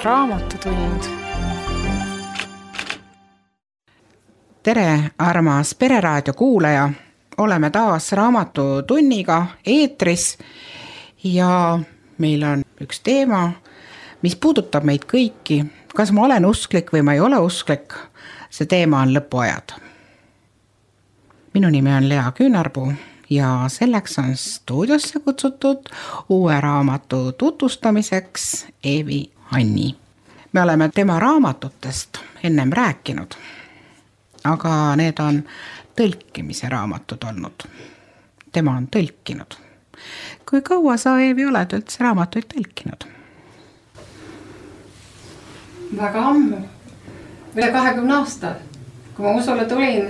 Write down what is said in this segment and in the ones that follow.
Raamatutund. Tere, armas Pereraadio kuulaja! Oleme taas Raamatutunniga eetris ja meil on üks teema, mis puudutab meid kõiki. Kas ma olen usklik või ma ei ole usklik? See teema on lõpuajad. Minu nimi on Lea Küünarpuu ja selleks on stuudiosse kutsutud uue raamatu tutvustamiseks Eevi Anni. Me oleme tema raamatutest ennem rääkinud, aga need on tõlkimise raamatud olnud. Tema on tõlkinud. Kui kaua sa, Eevi, oled üldse raamatuid tõlkinud? Väga ammu. Üle 20 aasta. Kui ma usule tulin,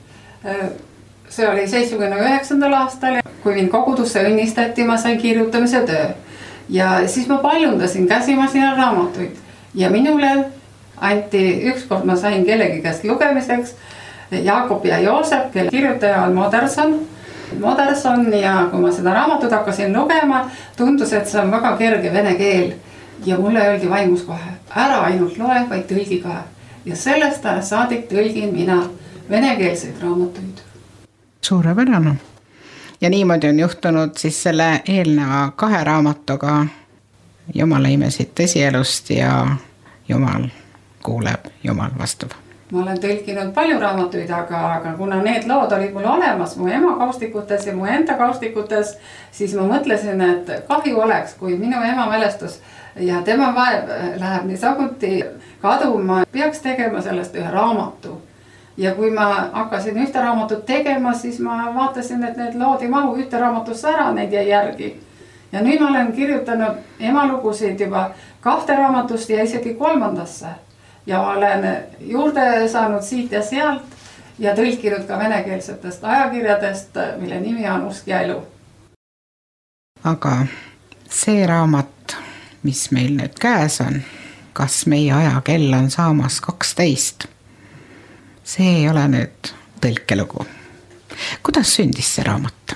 see oli 79. aastal, kui mind kogudusse õnnistati, ma sain kirjutamise töö. Ja siis ma paljundasin käsimasina raamatuid. Ja minule anti, ükskord ma sain kellegi käest lugemiseks Jaakob ja Joosep, kelle kirjutaja on Moderson, ja kui ma seda raamatut hakkasin lugema, tundus, et see on väga kerge vene keel. Ja mulle öeldi vaimus kohe, ära ainult loe, vaid tõlgi ka. Ja sellest saadik tõlgin mina venekeelseid raamatuid. Suurepärane. Ja niimoodi on juhtunud siis selle eelneva 2 raamatuga Jumala imesid tõsielust ja Jumal kuuleb, Jumal vastab. Ma olen tõlkinud palju raamatuid, aga kuna need lood olid mul olemas mu ema kaustikutes ja mu enda kaustikutes, siis ma mõtlesin, et kahju oleks, kui minu ema mälestus ja tema vaev läheb nii samuti kaduma, peaks tegema sellest ühe raamatu. Ja kui ma hakkasin ühte raamatut tegema, siis ma vaatasin, et need lood ei mahu ühte raamatusse ära, neid jäi järgi. Ja nüüd ma olen kirjutanud emalugusid juba 2 raamatust ja isegi 3. Ja ma olen juurde saanud siit ja sealt ja tõlkinud ka venekeelsetest ajakirjadest, mille nimi on Usk ja elu. Aga see raamat, mis meil nüüd käes on, Kas meie ajakell on saamas 12, see ei ole nüüd tõlkelugu. Kuidas sündis see raamat?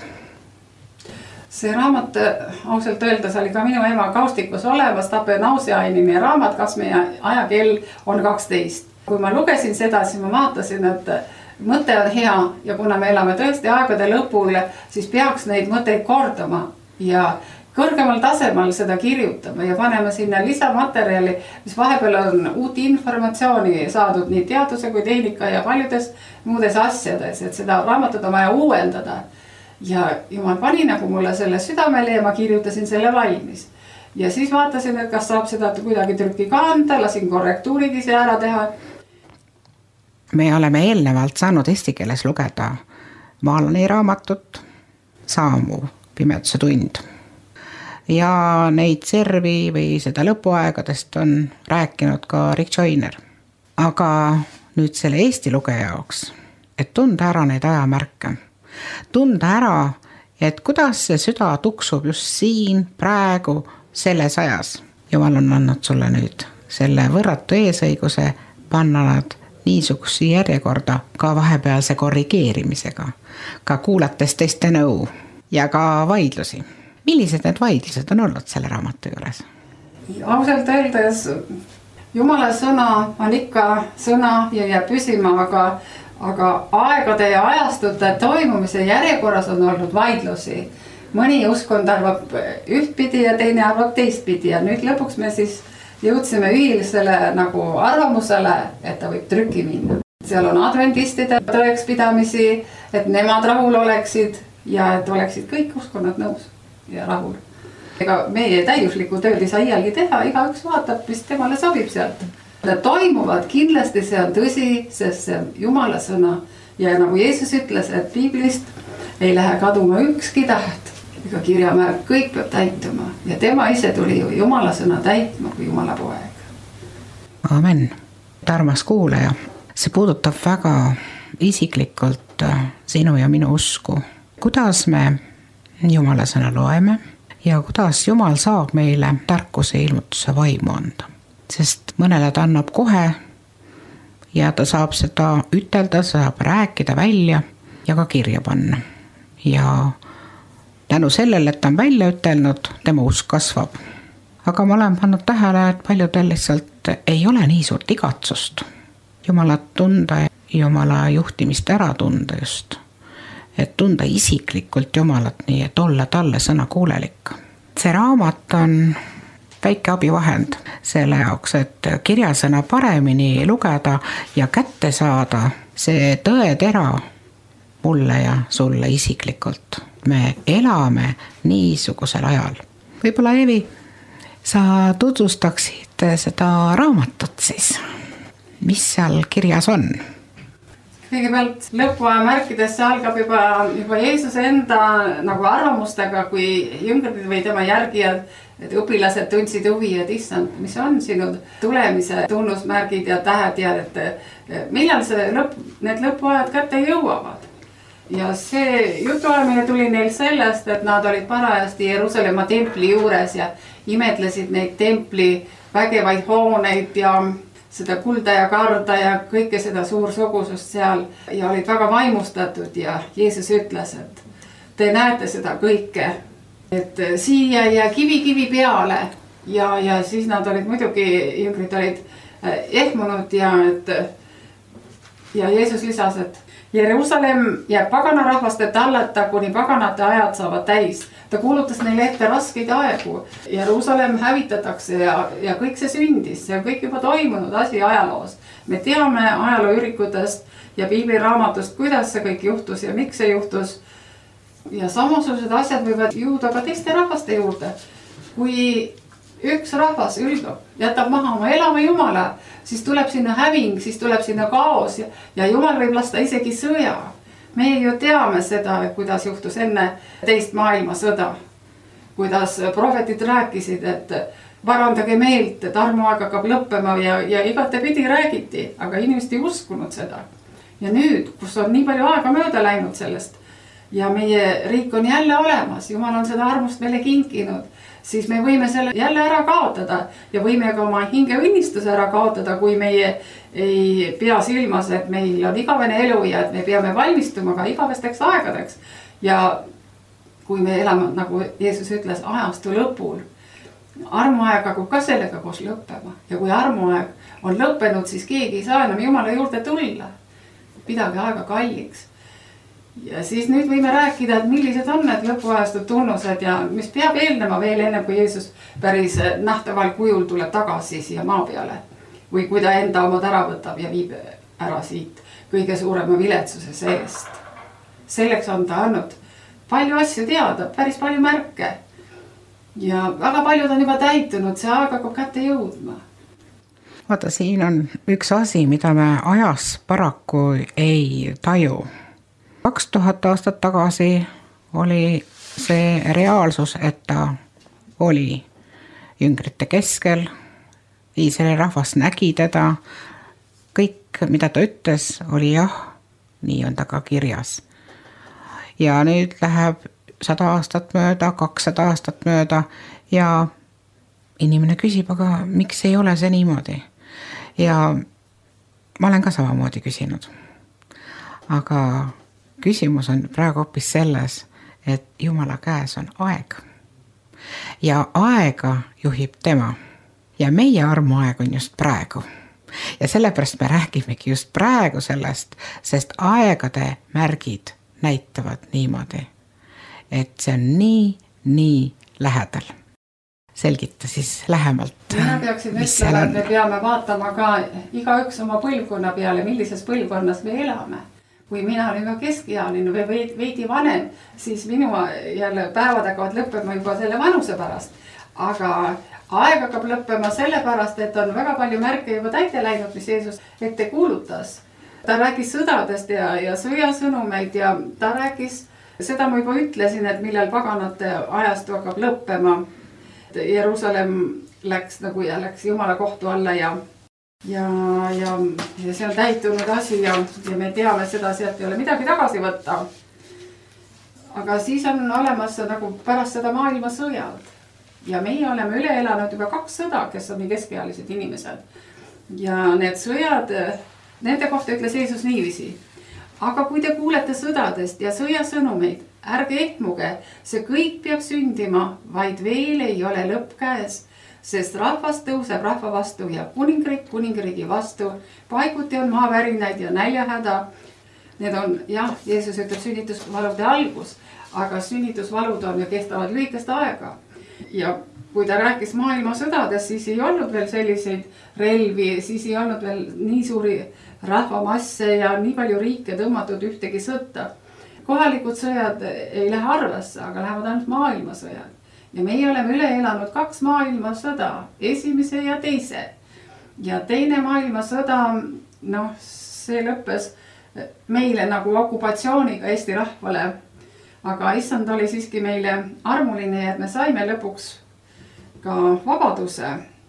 See raamat ausalt öeldes oli ka minu ema kaustikus olemas, Tape Nausiainimi raamat, Kas meie ajakell on 12. Kui ma lugesin seda, siis ma vaatasin, et mõte on hea ja kuna me elame tõesti aegade lõpul, siis peaks neid mõtteid kordama ja kõrgemal tasemel seda kirjutama ja paneme sinna lisamaterjali, mis vahepeal on uut informatsiooni saadud nii teaduse kui tehnika ja paljudes muudes asjades, et seda raamatut on vaja uuendada. Ja Jumal pani nagu mulle selle südamele ja ma kirjutasin selle valmis. Ja siis vaatasin, et kas saab seda kuidagi trükki ka anda, lasin korrektuurid ise ära teha. Me oleme eelnevalt saanud eesti keeles lugeda Maalani raamatut, Saamu pimeduse tund. Ja neid servi või seda lõpuaegadest on rääkinud ka Rick Joyner. Aga nüüd selle eesti lugeja jaoks, et tunda ära neid ajamärke. Tunda ära, et kuidas see süda tuksub just siin, praegu, selles ajas. Jumal on andnud sulle nüüd selle võrratu eesõiguse panna nad niisugusi järjekorda ka vahepealse korrigeerimisega, ka kuulates teiste nõu ja ka vaidlusi. Millised need vaidlused on olnud selle raamatu juures? Ausalt öeldes Jumala sõna on ikka sõna ja jääb püsima, aga aegade ja ajastute toimumise järjekorras on olnud vaidlusi. Mõni uskond arvab ühtpidi ja teine arvab teistpidi ja nüüd lõpuks me siis jõudsime ühilisele nagu arvamusele, et ta võib trükki minna. Seal on adventistide tõekspidamisi, et nemad rahul oleksid ja et oleksid kõik uskonnad nõus ja rahul. Ega meie täiuslikku tööd ei saa iialgi teha, igaüks vaatab, mis temale sobib sealt. Need toimuvad, kindlasti see on tõsi, sest see on Jumala sõna. Ja nagu Jeesus ütles, et Piiblist ei lähe kaduma ükski täht, ega kirjamärk, kõik peab täituma. Ja tema ise tuli ju Jumala sõna täitma kui Jumala poeg. Amen. Armas kuulaja, see puudutab väga isiklikult sinu ja minu usku. Kuidas me Jumala sõna loeme ja kuidas Jumal saab meile tarkuse ilmutuse vaimu anda. Sest mõnele ta annab kohe ja ta saab seda ütelda, saab rääkida välja ja ka kirja panna. Ja tänu sellele, et ta on välja ütelnud, tema usk kasvab. aga ma olen pannud tähele, et paljudel lihtsalt ei ole nii suurt igatsust Jumalat tunda ja Jumala juhtimist ära tunda just. Et tunda isiklikult Jumalat nii, et olla talle sõnakuulelik. See raamat on väike abivahend selle jaoks, et kirjasõna paremini lugeda ja kätte saada see tõetera mulle ja sulle isiklikult. Me elame niisugusel ajal. Võib-olla Evi, sa tutvustaksid seda raamatut siis. Mis seal kirjas on? Kõigepealt lõpuaja märkides see algab juba Jeesuse enda nagu arvamustega, kui jüngrid või tema järgijad, et õpilased tundsid huvi, et issand, mis on sinu tulemise tunnusmärgid ja tähed ja et millal need lõpuajad kätte jõuavad. Ja see jutuajamine tuli neil sellest, et nad olid parajasti Jeruusalemma templi juures ja imetlesid neid templi vägevaid hooneid ja seda kulda ja karda ja kõike seda suursugusust seal ja olid väga vaimustatud ja Jeesus ütles, et te näete seda kõike, et siia ja kivi peale ja siis nad olid muidugi, jüngrid olid ehmunud ja Jeesus lisas, et Jeruusalemm jääb paganarahvaste tallata, kuni paganate ajad saavad täis. Ta kuulutas neile ette raskeid aegu. Jeruusalemm hävitatakse ja kõik see sündis. See on kõik juba toimunud asi ajaloos. Me teame ajaloo ürikutest ja piibliraamatust, kuidas see kõik juhtus ja miks see juhtus. Ja samasugused asjad võivad jõuda ka teiste rahvaste juurde. Kui üks rahvas ülbab, jätab maha oma elama Jumala, siis tuleb sinna häving, siis tuleb sinna kaos ja Jumal võib lasta isegi sõja. Me ju teame seda, kuidas juhtus enne teist maailmasõda. Kuidas prohvetid rääkisid, et parandage meelt, et armuaeg hakkab lõppema ja igatepidi räägiti, aga inimesed ei uskunud seda. Ja nüüd, kus on nii palju aega mööda läinud sellest ja meie riik on jälle olemas, Jumal on seda armust meile kinkinud, siis me võime selle jälle ära kaotada ja võime ka oma hinge õnnistuse ära kaotada, kui meie ei pea silmas, et meil on igavene elu ja et me peame valmistuma ka igavesteks aegadeks. Ja kui me elame, nagu Jeesus ütles, ajastu lõpul, armuaeg hakkab ka sellega koos lõppema. Ja kui armuaeg on lõppenud, siis keegi ei saa enam Jumala juurde tulla. Pidage aega kalliks. Ja siis nüüd võime rääkida, et millised on need lõpuajastud tunnused ja mis peab eelnema veel enne, kui Jeesus päris nähtaval kujul tuleb tagasi siia maa peale. Või kui ta enda omad ära võtab ja viib ära siit kõige suurema viletsuse seest. Selleks on ta andnud palju asju teada, päris palju märke. Ja väga paljud on juba täitunud, see aeg hakkab kätte jõudma. Vaata, siin on üks asi, mida me ajas paraku ei taju. 2000 aastat tagasi oli see reaalsus, et ta oli jüngrite keskel, Iisraeli rahvas nägi teda, kõik, mida ta ütles, oli jah, nii on ta ka kirjas. Ja nüüd läheb 100 aastat mööda, 200 aastat mööda ja inimene küsib, aga miks ei ole see niimoodi? Ja ma olen ka samamoodi küsinud. Aga küsimus on praegu hoopis selles, et Jumala käes on aeg. Ja aega juhib tema. Ja meie armuaeg on just praegu. Ja sellepärast me räägimegi just praegu sellest, sest aegade märgid näitavad niimoodi, et see on nii lähedal. Selgita siis lähemalt. Mina peaksin ütlema, et me peame vaatama ka igaüks oma põlvkonna peale, millises põlvkonnas me elame. Kui mina olin ka keskealine või veidi vanem, siis minu jälle päevad hakkavad lõppema juba selle vanuse pärast. Aga aeg hakkab lõppema selle pärast, et on väga palju märke juba täite läinud, mis Jeesus ette kuulutas. Ta rääkis sõdadest ja sõjasõnumeid ja ta rääkis, seda ma juba ütlesin, et millal paganate ajastu hakkab lõppema. Jeruusalemm läks Jumala kohtu alla ja see on täitunud asi ja me teame seda, sealt ei ole midagi tagasi võtta. Aga siis on olemas nagu pärast seda maailmasõjad. Ja meie oleme üle elanud juba 2 sõda, kes on nii keskealised inimesed. Ja need sõjad, nende kohta ütles Jeesus niiviisi. Aga kui te kuulete sõdadest ja sõjasõnumeid, ärge ehmuge, see kõik peab sündima, vaid veel ei ole lõpp käes. sest rahvas tõuseb rahva vastu ja kuningriik kuningriigi vastu. Paiguti on maavärinaid ja näljahäda. Need on jah, Jeesus ütleb sünnitusvalude algus, aga sünnitusvalud on ja kestavad lühikest aega. Ja kui ta rääkis maailmasõdades, siis ei olnud veel selliseid relvi, siis ei olnud veel nii suuri rahvamasse ja nii palju riike tõmmatud ühtegi sõtta. Kohalikud sõjad ei lähe arvesse, aga lähevad ainult maailmasõjad. Ja meie oleme üle elanud 2 maailmasõda, esimese ja teise. Ja teine maailmasõda, see lõppes meile nagu okupatsiooniga Eesti rahvale. Aga issand oli siiski meile armuline, et me saime lõpuks ka vabaduse.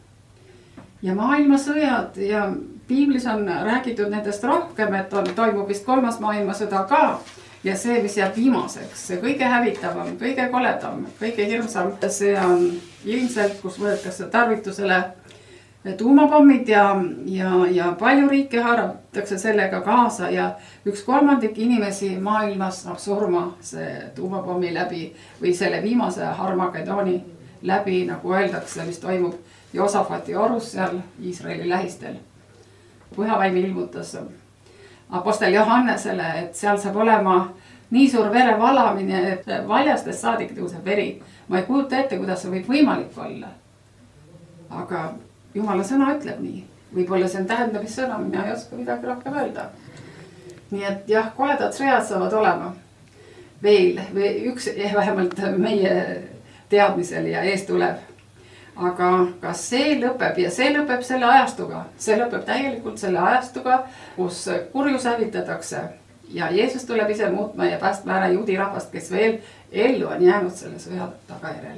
Ja maailmasõjad ja piiblis on räägitud nendest rohkem, et toimub vist 3. maailmasõda ka. Ja see, mis jääb viimaseks, see kõige hävitavam, kõige koledam, kõige hirmsam, see on ilmselt, kus võetakse tarvitusele tuumapommid ja palju riike haaratakse sellega kaasa ja 1/3 inimesi maailmas saab surma see tuumapommi läbi või selle viimase Harmageddoni läbi, nagu öeldakse, mis toimub Joosafati orus seal Iisraeli lähistel. Pühavaim ilmutas apostel Johannesele, et seal saab olema nii suur verevalamine, et valjastest saadik tõuseb veri. Ma ei kujuta ette, kuidas see võib võimalik olla. Aga Jumala sõna ütleb nii. Võib-olla see on tähendamissõna, mina ei oska midagi rohkem öelda. Nii et jah, koledad sõjad saavad olema veel üks vähemalt meie teadmisel ja ees tuleb. Aga kas see lõpeb ja see lõpeb selle ajastuga, see lõpeb täielikult selle ajastuga, kus kurjus hävitatakse ja Jeesus tuleb ise muutma ja päästma ära juudi rahvast, kes veel ellu on jäänud selle sõja tagajärjel.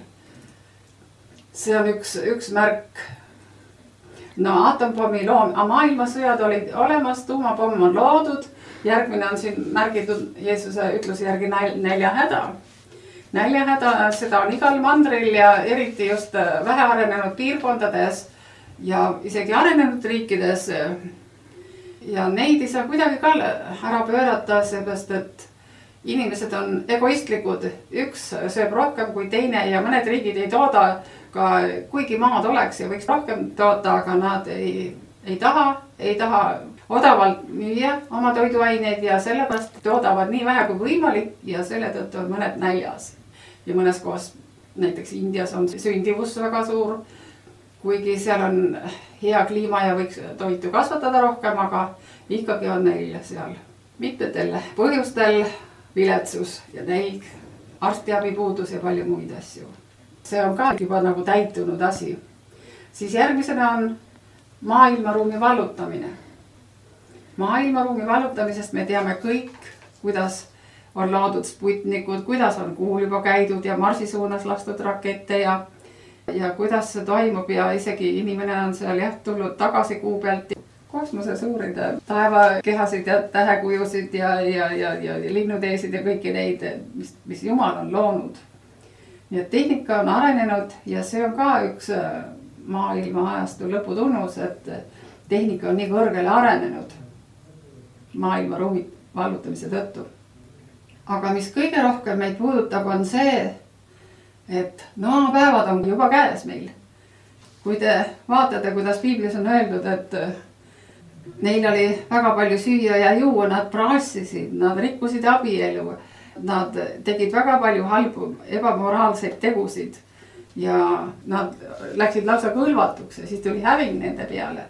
See on üks märk. Atompommi maailmasõjad olid olemas, tuumapomm on loodud, järgmine on siin märgitud Jeesuse ütluse järgi näljahäda. Näljahäda, seda on igal mandril ja eriti just vähearenenud piirkondades ja isegi arenenud riikides. Ja neid ei saa kuidagi ka ära pöörata, seepärast, et inimesed on egoistlikud. Üks sööb rohkem kui teine ja mõned riigid ei tooda ka, kuigi maad oleks ja võiks rohkem toota, aga nad ei taha odavalt müüa oma toiduaineid ja sellepärast toodavad nii vähe kui võimalik ja selle tõttu on mõned näljas. Ja mõnes kohas, näiteks Indias on sündivus väga suur, kuigi seal on hea kliima ja võiks toitu kasvatada rohkem, aga ikkagi on neil seal mitmetel põhjustel viletsus ja nälg, arstiabipuudus ja palju muid asju. See on ka juba nagu täitunud asi. Siis järgmisena on maailmaruumi vallutamine. Maailmaruumi vallutamisest me teame kõik, kuidas on loodud Sputnikud, kuidas on kuul juba käidud ja Marsi suunas lastud rakette ja kuidas see toimub ja isegi inimene on seal tulnud tagasi kuu pealt. Kosmoses uurida taevakehasid ja tähekujusid ja linnuteesid ja kõiki neid, mis Jumal on loonud. Nii et tehnika on arenenud ja see on ka üks maailma ajastu lõputunnus, et tehnika on nii kõrgele arenenud maailma ruumi vallutamise tõttu. Aga mis kõige rohkem meid puudutab on see, et päevad on juba käes meil. Kui te vaatate, kuidas piiblis on öeldud, et neil oli väga palju süüa ja juua, nad prassisid, nad rikkusid abielu, nad tegid väga palju halbu, ebamoraalseid tegusid ja nad läksid lausa kõlvatuks ja siis tuli häving nende peale.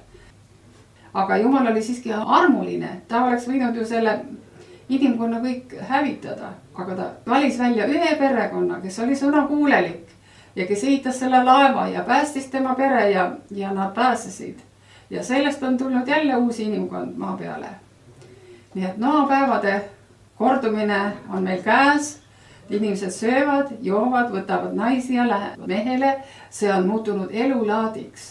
Aga Jumal oli siiski armuline, ta oleks võinud ju selle inimkonna kõik hävitada, aga ta valis välja ühe perekonna, kes oli sõnakuulelik ja kes ehitas selle laeva ja päästis tema pere ja nad pääsesid. Ja sellest on tulnud jälle uus inimkond maa peale. Nii et päevade kordumine on meil käes, inimesed söövad, joovad, võtavad naisi ja lähevad mehele, see on muutunud elulaadiks.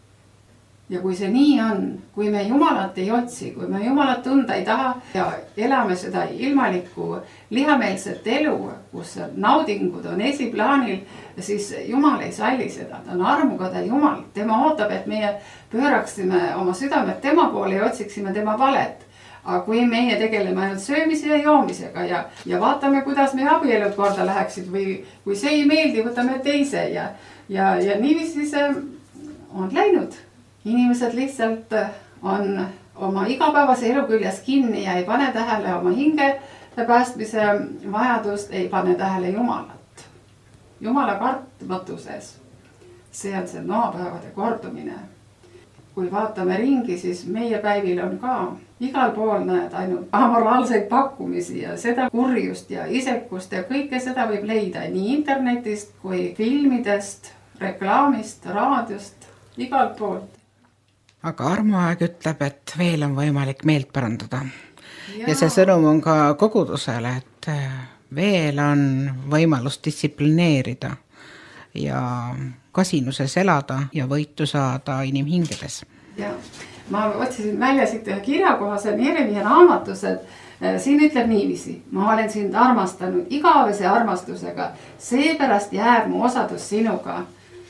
Ja kui see nii on, kui me Jumalat ei otsi, kui me Jumalat tunda ei taha ja elame seda ilmalikku lihameelset elu, kus naudingud on esiplaanil, siis Jumal ei salli seda. Ta on armukade Jumal. Tema ootab, et meie pööraksime oma südamed tema poole ja otsiksime tema valet. Aga kui meie tegeleme ainult söömise ja joomisega ja vaatame, kuidas meie abielud korda läheksid või kui see ei meeldi, võtame teise ja niiviisi see on läinud. Inimesed lihtsalt on oma igapäevase elu küljes kinni ja ei pane tähele oma hinge päästmise vajadust, ei pane tähele Jumalat. Jumala kartmatuses, see on see noapäevade kordumine. Kui vaatame ringi, siis meie päivil on ka igal pool näed ainult amoraalseid pakkumisi ja seda kurjust ja isekust ja kõike seda võib leida nii internetist kui filmidest, reklaamist, raadiost, igalt poolt. Aga armuaeg ütleb, et veel on võimalik meelt parandada. Ja see sõnum on ka kogudusele, et veel on võimalus distsiplineerida ja kasinuses elada ja võitu saada inimhingedes. Ja ma otsisin välja siit ühe kirjakohase Jeremia raamatus, et siin ütleb niiviisi: ma olen sind armastanud igavese armastusega, seepärast jääb mu osadus sinuga.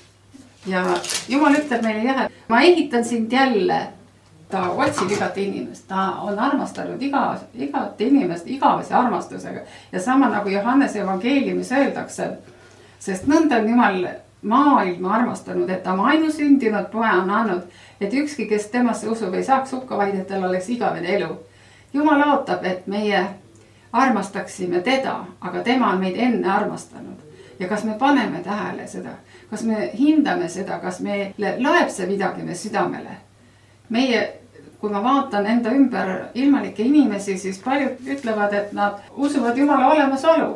Ja Jumal ütleb meile jah, et ma ehitan sind jälle. Ta otsib igat inimest, ta on armastanud igat inimest igavese armastusega. Ja sama nagu Johannese evangeeliumis öeldakse, sest nõnda on Jumal maailma armastanud, et ta oma ainusündinud poja on andnud, et ükski, kes temasse usub, ei saaks hukka, vaid et tal oleks igavene elu. Jumal ootab, et meie armastaksime teda, aga tema on meid enne armastanud. Ja kas me paneme tähele seda, kas me hindame seda, kas meile loeb see midagi me südamele? Meie, kui ma vaatan enda ümber ilmalikke inimesi, siis paljud ütlevad, et nad usuvad Jumala olemasolu.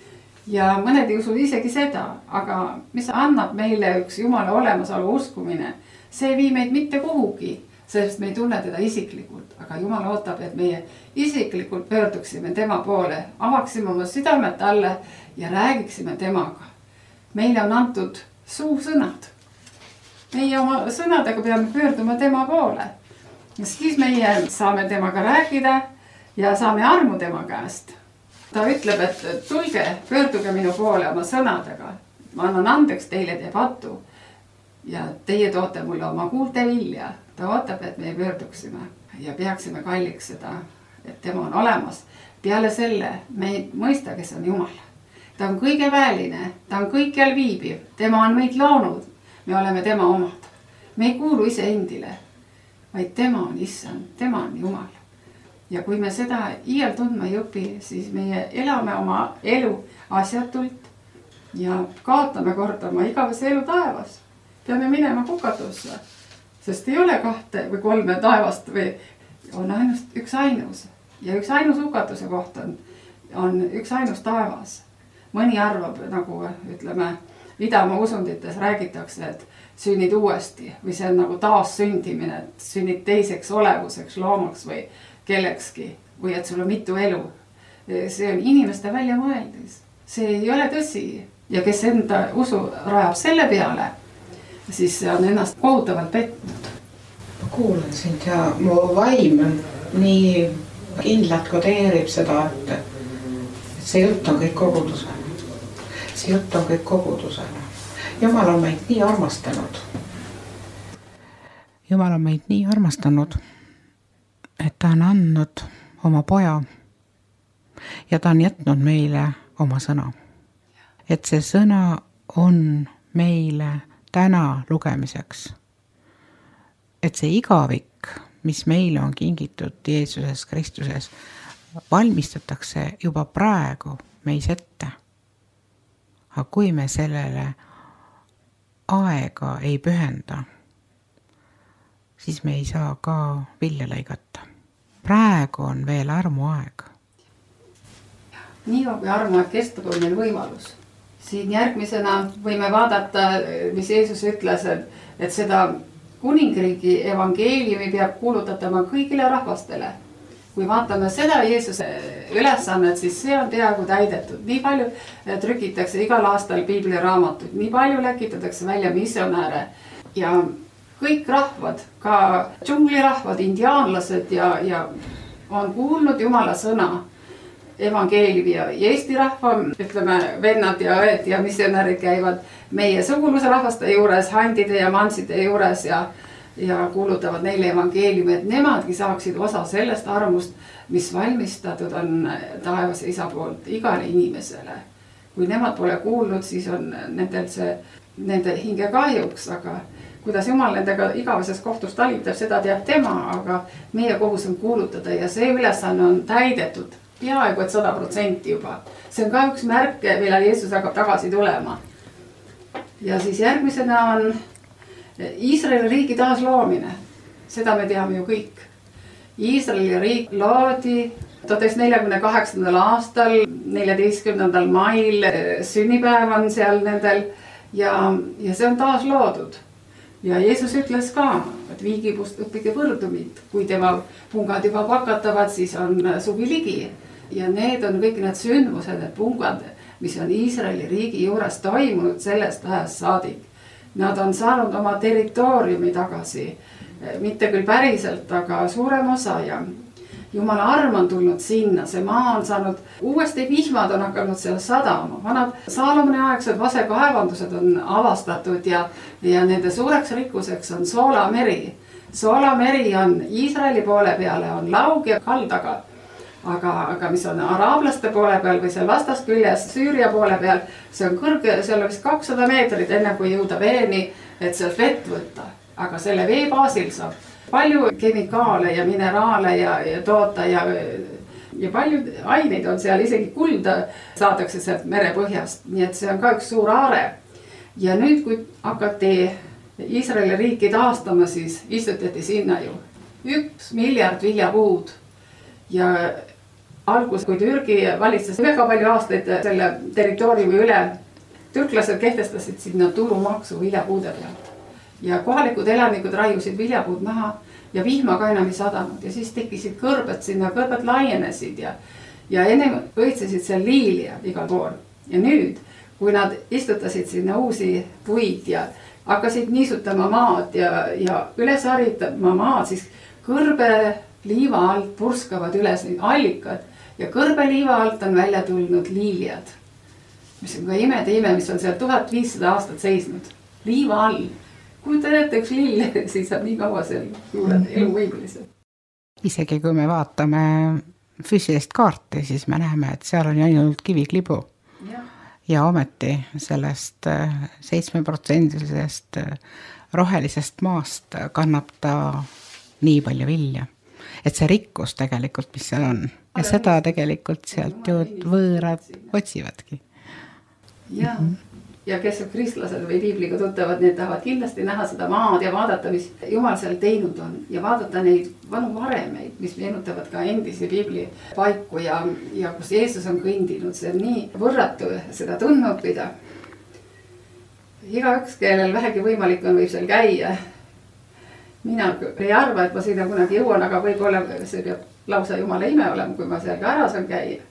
Ja mõned ei usu isegi seda, aga mis annab meile üks Jumala olemasolu uskumine, see ei vii meid mitte kuhugi, sest me ei tunne teda isiklikult, aga Jumal ootab, et meie isiklikult pöörduksime tema poole, avaksime oma südamed talle ja räägiksime temaga. Meile on antud suusõnad. Meie oma sõnadega peame pöörduma tema poole. Ja siis meie saame temaga rääkida ja saame armu tema käest. Ta ütleb, et tulge, pöörduge minu poole oma sõnadega. Ma annan andeks teile te patu ja teie toote mulle oma kuulte vilja. Ta ootab, et me pöörduksime ja peaksime kalliks seda, et tema on olemas. Peale selle me ei mõista, kes on Jumal. Ta on kõige väeline, ta on kõikjal viibiv, tema on meid loonud, me oleme tema omad. Me ei kuulu ise endile, vaid tema on issand, tema on Jumal. Ja kui me seda iial tundma ei õpi, siis meie elame oma elu asjatult ja kaotame kord oma igavese elu taevas. Peame minema hukatusse, sest ei ole 2 või 3 taevast või on ainult üks ainus. Ja üks ainus hukatuse koht on üks ainus taevas. Mõni arvab, nagu ütleme, Idamaa usundites räägitakse, et sünnid uuesti või see on nagu taas sündimine, et sünnid teiseks olevuseks, loomaks või kellekski või et sul on mitu elu. See on inimeste välja mõeldis. See ei ole tõsi. Ja kes enda usu rajab selle peale, siis see on ennast kohutavalt petnud. Ma kuulan sind ja mu vaim nii kindlalt kodeerib seda, et see jutt on kõik kogudusena. See jutt on kõik kogudusena. Jumal on meid nii armastanud. Jumal on meid nii armastanud, et ta on andnud oma poja ja ta on jätnud meile oma sõna. Et see sõna on meile täna lugemiseks. Et see igavik, mis meile on kingitud Jeesuses Kristuses, valmistatakse juba praegu meis ette. Aga kui me sellele aega ei pühenda, siis me ei saa ka vilja lõigata. Praegu on veel armuaeg. Nii kui armuaeg kestab, on meil võimalus. Siin järgmisena võime vaadata, mis Jeesus ütles, et seda kuningriigi evangeeliumi peab kuulutatama kõigile rahvastele. Kui vaatame seda Jeesuse ülesannet, siis see on peaaegu täidetud. Nii palju trükitakse igal aastal piibliraamatut, nii palju läkitatakse välja missionääre ja kõik rahvad, ka džunglirahvad, indiaanlased ja on kuulnud Jumala sõna evangeeliumi ja Eesti rahva, ütleme, vennad ja õed ja missionäärid käivad meie suguluse rahvaste juures, handide ja manside juures ja kuulutavad neile evangeeliumi, et nemadki saaksid osa sellest armust, mis valmistatud on taevase isa poolt igale inimesele. Kui nemad pole kuulnud, siis on nendel see nende hinge kahjuks, aga kuidas Jumal nendega igaveses kohtus talitab, seda teab tema, aga meie kohus on kuulutada ja see ülesanne on täidetud peaaegu et 100% juba. See on ka üks märk, millal Jeesus hakkab tagasi tulema. Ja siis järgmisena on Iisraeli riigi taasloomine. Seda me teame ju kõik. Iisraeli riik loodi 1948. aastal, 14. mail, sünnipäev on seal nendel ja see on taas loodud. Ja Jeesus ütles ka, et viigipust õppige võrdumit, kui tema pungad juba pakatavad, siis on suvi ligi. Ja need on kõik need sündmused, need pungad, mis on Iisraeli riigi juures toimunud sellest ajast saadik. Nad on saanud oma territooriumi tagasi, mitte küll päriselt, aga suurem osa ja Jumala arm on tulnud sinna, see maa on saanud, uuesti vihmad on hakanud seal sadama, vanad Saalomoni aegsed vasekaevandused on avastatud ja nende suureks rikkuseks on Soolameri. Soolameri on Iisraeli poole peale, on laug ja kaldaga, aga mis on araablaste poole peal või seal vastast küljes Süüria poole peal, see on kõrge, seal on vist 200 meetrit enne kui jõuda veeni, et sealt vett võtta, aga selle vee baasil saab palju kemikaale ja mineraale ja toota ja palju aineid on seal, isegi kulda saadakse sealt merepõhjast, nii et see on ka üks suur aare. Ja nüüd, kui hakati Iisraeli riiki taastama, siis istutati sinna ju 1 miljard viljapuud ja algus, kui Türgi valitses väga palju aastaid selle territooriumi üle, türklased kehtestasid sinna tulumaksu viljapuude pealt. Ja kohalikud elanikud raiusid viljapuud maha ja vihma ka enam ei sadanud ja siis tekkisid kõrbed sinna, kõrbed laienesid ja ennem õitsesid seal liilia igal pool. Ja nüüd, kui nad istutasid sinna uusi puid ja hakkasid niisutama maad ja üles haritama maad, siis kõrbe liiva alt purskavad üles need allikad ja kõrbe liiva alt on välja tulnud liiliad, mis on ka imede ime, mis on seal 1500 aastat seisnud liiva all. Kui te näete üks lill, siis on nii kaua seal suured eluvõimelised. Isegi kui me vaatame füüsilist kaarti, siis me näeme, et seal on ainult kiviklibu. Ja ometi sellest 7% rohelisest maast kannab ta nii palju vilja. Et see rikkus tegelikult, mis seal on. Ja seda tegelikult sealt ju võõrad otsivadki. Ja kes on kristlased või piibliga tuttavad, need tahavad kindlasti näha seda maad ja vaadata, mis Jumal seal teinud on. Ja vaadata neid vanu varemeid, mis meenutavad ka endisi piibli paiku ja kus Jeesus on kõndinud. See on nii võrratu seda tundnud pida. Igaüks, kellel vähegi võimalik on, võib seal käia. Mina ei arva, et ma sinna kunagi jõuan, aga võib-olla see peab lausa Jumala ime olema, kui ma seal ka ära saan käia.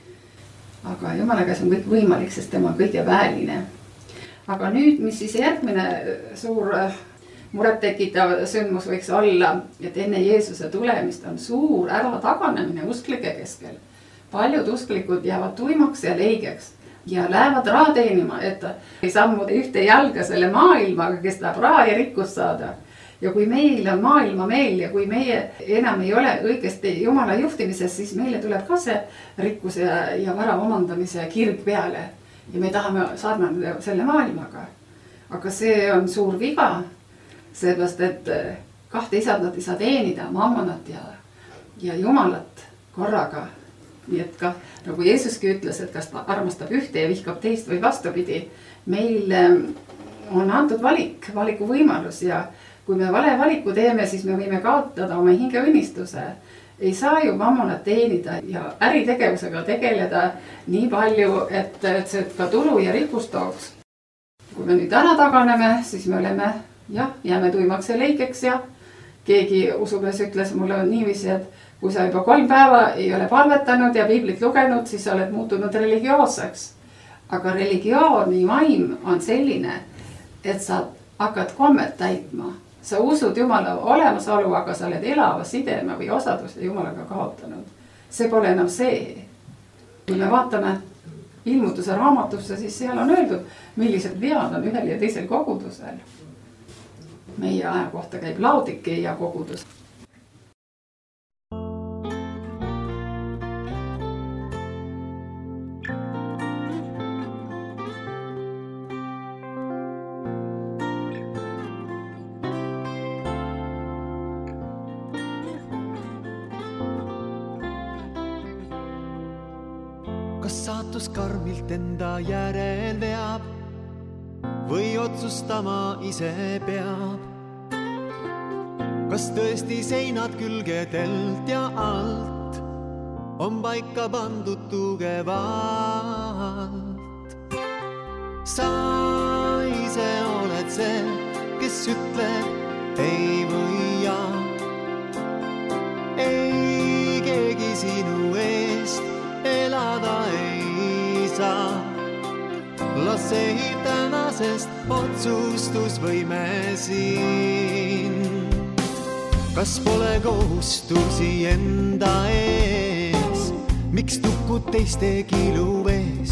Aga Jumala käes on kõik võimalik, sest tema on kõige väeline. Aga nüüd, mis siis järgmine suur muret tekitav sündmus võiks olla, et enne Jeesuse tulemist on suur ära taganemine usklike keskel. Paljud usklikud jäävad tuimaks ja leigeks ja lähevad raha teenima, et ei sammuda ühte jalga selle maailmaga, kes tahab raha ja rikkust saada. Ja kui meil on maailma meil ja kui meie enam ei ole õigesti Jumala juhtimises, siis meile tuleb ka see rikkuse ja vara omandamise kirg peale. Ja me tahame sarnane selle maailmaga. Aga see on suur viga, seepärast, et 2 isandat ei saa teenida, mammonat ja Jumalat korraga. Nii et ka, nagu Jeesuski ütles, et kas ta armastab ühte ja vihkab teist või vastupidi, meil on antud valiku võimalus ja kui me vale valiku teeme, siis me võime kaotada oma hingeõnnistuse. Ei saa ju mammonat teenida ja äritegevusega tegeleda nii palju, et see ka tulu ja rikkust tooks. Kui me nüüd ära taganeme, siis me oleme, jääme tuimaks ja leikeks ja keegi usumees ütles mulle niiviisi, et kui sa juba 3 päeva ei ole palvetanud ja piiblit lugenud, siis sa oled muutunud religioosseks. Aga religiooni vaim on selline, et sa hakkad kommet täitma. Sa usud Jumala olemasolu, aga sa oled elava sideme või osaduse Jumalaga kaotanud. See pole enam see. Kui me vaatame ilmutuse raamatusse, siis seal on öeldud, millised vead on ühel ja teisel kogudusel. Meie aja kohta käib Laodikeia kogudus. saatus karmilt enda järel veab või otsustama ise peab. Kas tõesti seinad külgedelt ja alt on paika pandud tugevalt? Sa ise oled see, kes ütleb ei või jaa. Ei keegi sinu eest elada ei saa. Lase tänasest otsustusvõime siin. Kas pole kohustusi enda ees? Miks tukud teiste kilu vees?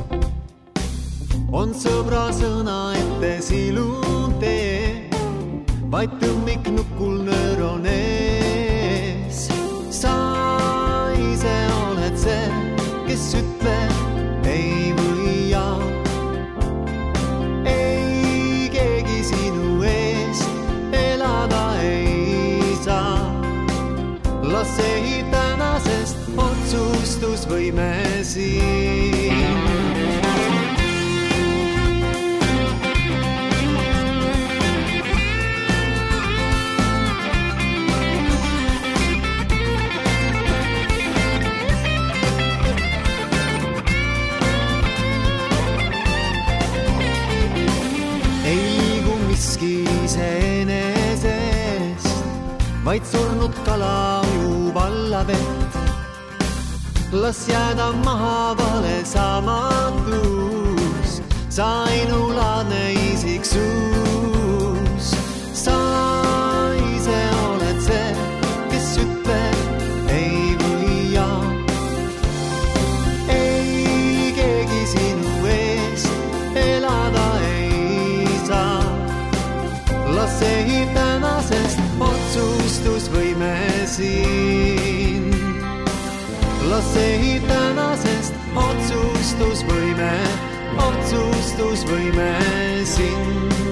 On sõbra sõna ette silun tee, vaid tõmmik nukul nööron ees. Sa ise oled see, kes ütleb ei või jaa. Ei keegi sinu eest elada ei saa. Lase tänasest otsustusvõime siin. Iseenesest, vaid surnud kala ujub alla vett. Las jääda maha vale samatus, sa ainulaadne isiksus. Sa ise oled see, kes ütleb ei või jaa. Ei keegi sinu eest elada ei saa. Lase tänasest otsustusvõime siin. Lase tänasest otsustusvõime siin.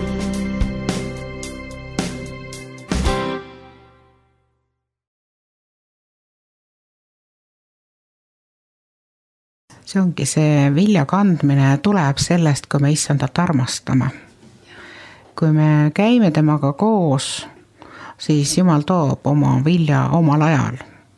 See ongi see vilja kandmine tuleb sellest, kui me issandat armastame. Kui me käime temaga koos, siis Jumal toob oma vilja omal ajal.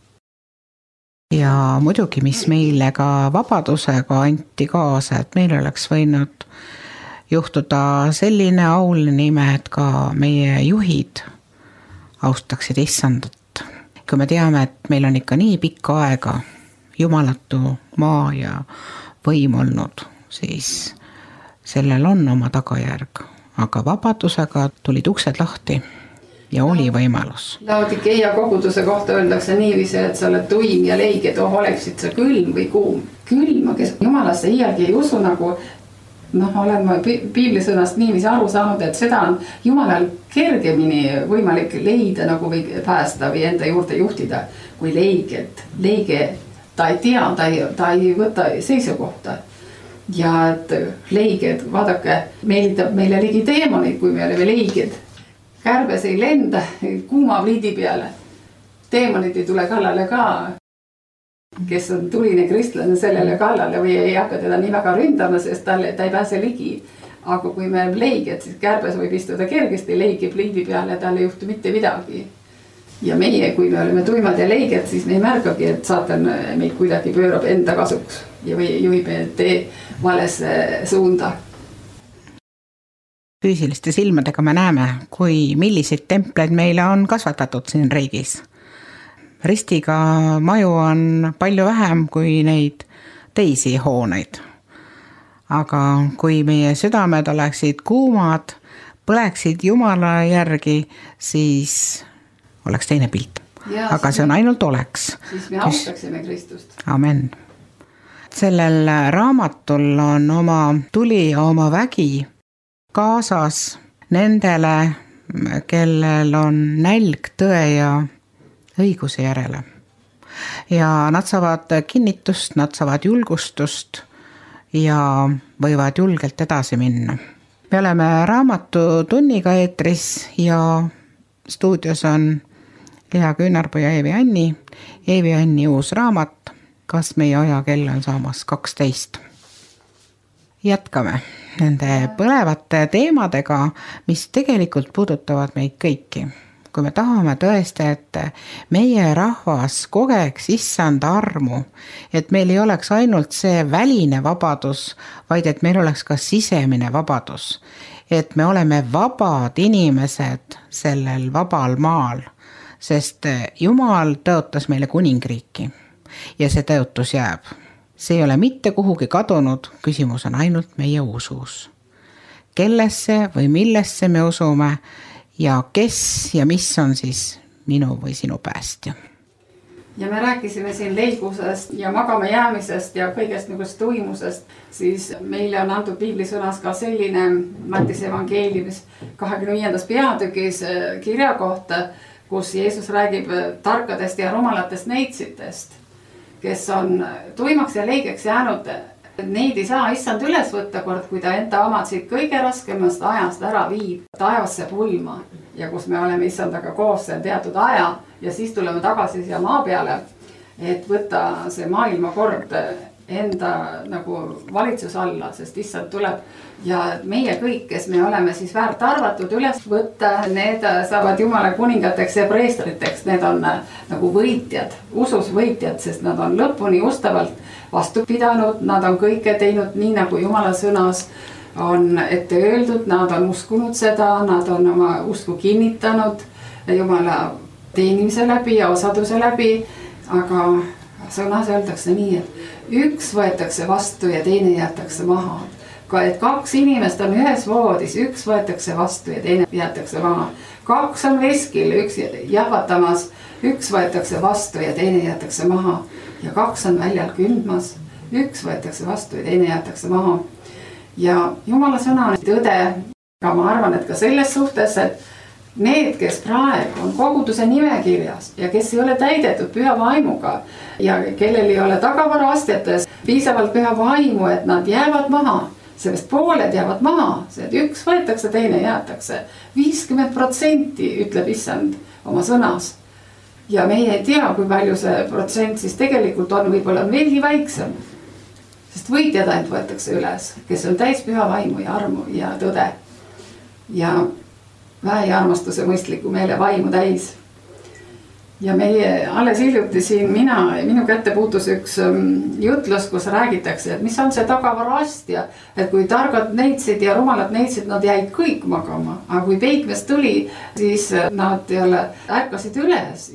Ja muidugi, mis meile ka vabadusega anti kaasa, et meil oleks võinud juhtuda selline auline nime, et ka meie juhid austaksid issandat. Kui me teame, et meil on ikka nii pikka aega jumalatu maa ja võim olnud, siis sellel on oma tagajärg. Aga vabadusega tulid uksed lahti ja oli võimalus. Laodikeia koguduse kohta öeldakse niiviisi, et sa oled tuim ja leige, et oleksid sa külm või kuum. Külma, kes jumalasse iialgi ei usu, nagu olen ma piiblisõnast niiviisi aru saanud, et seda on jumalal kergemini võimalik leida nagu või päästa või enda juurde juhtida kui leiget. Leige, ta ei tea, ta ei võta seisukohta. Ja et leiged, vaadake, meelitab meile ligi teemonid, kui me oleme leiged. Kärbes ei lenda kuuma pliidi peale. Teemonid ei tule kallale ka, kes on tuline kristlane sellele kallale või ei hakka teda nii väga ründama, sest ta ei pääse ligi. Aga kui me oleme leiged, siis kärbes võib istuda kergesti leigi pliidi peale ja tal ei juhtu mitte midagi. Ja meie, kui me oleme tuimad ja leiged, siis me ei märgagi, et saatan meid kuidagi pöörab enda kasuks ja või juhib tee valesse suunda. Füüsiliste silmadega me näeme, milliseid templeid meile on kasvatatud siin riigis. Ristiga maju on palju vähem kui neid teisi hooneid. Aga kui meie südamed oleksid kuumad, põleksid Jumala järgi, siis oleks teine pilt. Aga see on ainult oleks. Siis me austaksime Kristust. Amen. Sellel raamatul on oma tuli ja oma vägi kaasas nendele, kellel on nälg tõe ja õiguse järele. Ja nad saavad kinnitust, nad saavad julgustust ja võivad julgelt edasi minna. Me oleme raamatu tunniga eetris ja stuudios on Lea Küünarpuu ja Eevi Anni uus raamat kas meie ajakell on saamas 12. Jätkame nende põlevate teemadega, mis tegelikult puudutavad meid kõiki. Kui me tahame tõesti, et meie rahvas kogeks issanda armu, et meil ei oleks ainult see väline vabadus, vaid et meil oleks ka sisemine vabadus. Et me oleme vabad inimesed sellel vabal maal, sest Jumal tõotas meile kuningriiki ja see tõotus jääb. See ei ole mitte kuhugi kadunud, küsimus on ainult meie usus. Kellesse või millesse me usume ja kes ja mis on siis minu või sinu päästja. Ja me rääkisime siin leigusest ja magama jäämisest ja kõigest nugust tuimusest, siis meile on antud piiblisõnas ka selline Mattise evangeeliumis 25. peatükis kirja kohta, kus Jeesus räägib tarkadest ja rumalatest neitsitest, kes on tuimaks ja leigeks jäänud. Neid ei saa issand üles võtta kord, kui ta enda omad siit kõige raskemast ajast ära viib taevasse pulma ja kus me oleme issandaga koos teatud aja ja siis tuleme tagasi siia maa peale, et võtta see maailmakord enda nagu valitsus alla, sest issand tuleb ja meie kõik, kes me oleme siis väärt arvatud üles võtta, need saavad Jumala kuningateks ja preestriteks, need on nagu võitjad, usus võitjad, sest nad on lõpuni ustavalt vastu pidanud, nad on kõike teinud nii nagu Jumala sõnas on ette öeldud, nad on uskunud seda, nad on oma usku kinnitanud Jumala teenimise läbi ja osaduse läbi, aga sõnas öeldakse nii, et üks võetakse vastu ja teine jäetakse maha. Et 2 inimest on ühes voodis, üks võetakse vastu ja teine jäetakse maha. 2 on veskil, üks jahvatamas, üks võetakse vastu ja teine jäetakse maha. Ja 2 on väljal kündmas, üks võetakse vastu ja teine jäetakse maha. Ja Jumala sõna on tõde, aga ma arvan, et ka selles suhtes, et need, kes praegu on koguduse nimekirjas ja kes ei ole täidetud püha vaimuga ja kellel ei ole tagavara astjates piisavalt püha vaimu, et nad jäävad maha, sellest pooled jäävad maha, see üks võetakse, teine jäetakse. 50% ütleb issand oma sõnas. Ja meie ei tea, kui palju see protsent siis tegelikult on, võib-olla on veelgi väiksem. Sest võitjad ainult võetakse üles, kes on täis püha vaimu ja armu ja tõde. Ja väe ja armastuse mõistliku meele vaimu täis. Ja meie alles hiljuti siin minu kätte puutus üks jutlus, kus räägitakse, et mis on see tagavara astja, et kui targad neitsid ja rumalad neitsid, nad jäid kõik magama, aga kui peikmes tuli, siis nad ärkasid üles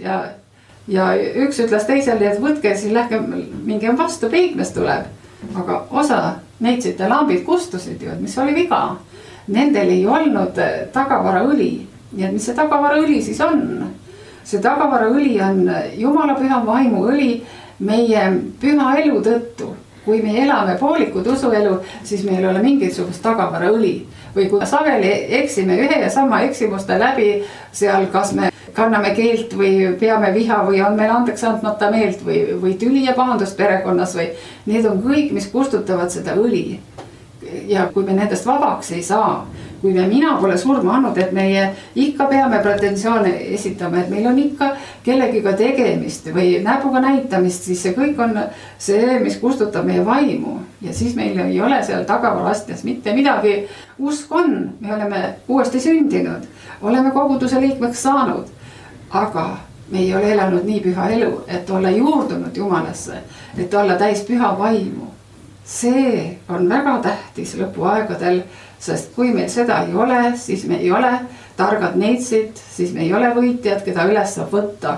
ja üks ütles teisele, et võtke siis lähke mingem vastu, peikmes tuleb, aga osa neitsite lambid kustusid ju, et mis oli viga, nendel ei olnud tagavara õli, nii et mis see tagavara õli siis on? See tagavara õli on Jumala püha vaimu õli meie püha elu tõttu. Kui me elame poolikut usuelu, siis meil ei ole mingisugust tagavara õli. Või kui sageli eksime ühe ja sama eksimuste läbi, seal kas me kanname keelt või peame viha või on meil andeks andmata meelt või tüli ja pahandust perekonnas või need on kõik, mis kustutavad seda õli. Ja kui me nendest vabaks ei saa, kui mina pole surma andnud, et meie ikka peame pretensioone esitama, et meil on ikka kellegiga tegemist või näpuga näitamist, siis see kõik on see, mis kustutab meie vaimu. Ja siis meil ei ole seal tagavarastjas mitte midagi. Usk on, me oleme uuesti sündinud, oleme koguduse liikmeks saanud, aga me ei ole elanud nii püha elu, et olla juurdunud Jumalasse, et olla täis püha vaimu. See on väga tähtis lõpuaegadel, sest kui meil seda ei ole, siis me ei ole targad neitsid, siis me ei ole võitjad, keda üles saab võtta.